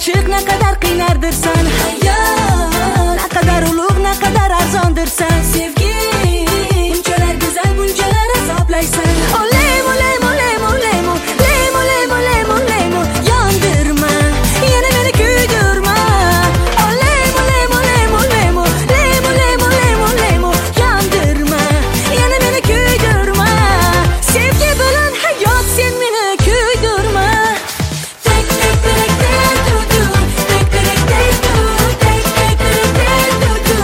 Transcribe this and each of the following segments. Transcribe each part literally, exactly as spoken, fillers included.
ochiq, naqadar qiynardirsan hayot, naqadar ulug', naqadar arzondirsan sevgi, bunchalar go'zal, bunchalar azoblaysan. Olemo, lemo, lemo, lemo, lemo, lemo, lemo, lemo, yondirma, yana meni kuydirma. Olemo, lemo, lemo, lemo, lemo, lemo, lemo, lemo, yondirma, yana meni kuydirma. Sevgi bilan hayot, sen meni kuydirma. Tek tek tek tek du du, tek tek tek du, tek tek tek du du,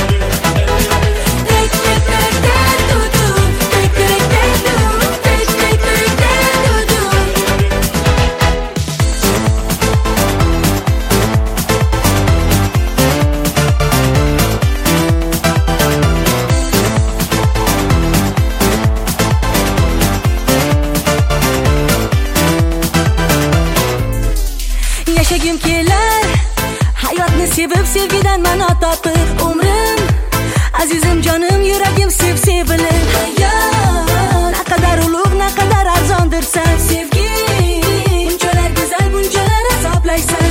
tek tek tek du du, tek tek tek du, tek tek tek du du. Yashagim kelar, hayotni sevib, sevgidan ma'no topib. Umrim, azizim, jonim, yuragim sev sevilib. Hayot, naqadar ulug', naqadar arzondirsan sevgi, bunchalar go'zal, bunchalar azoblaysan.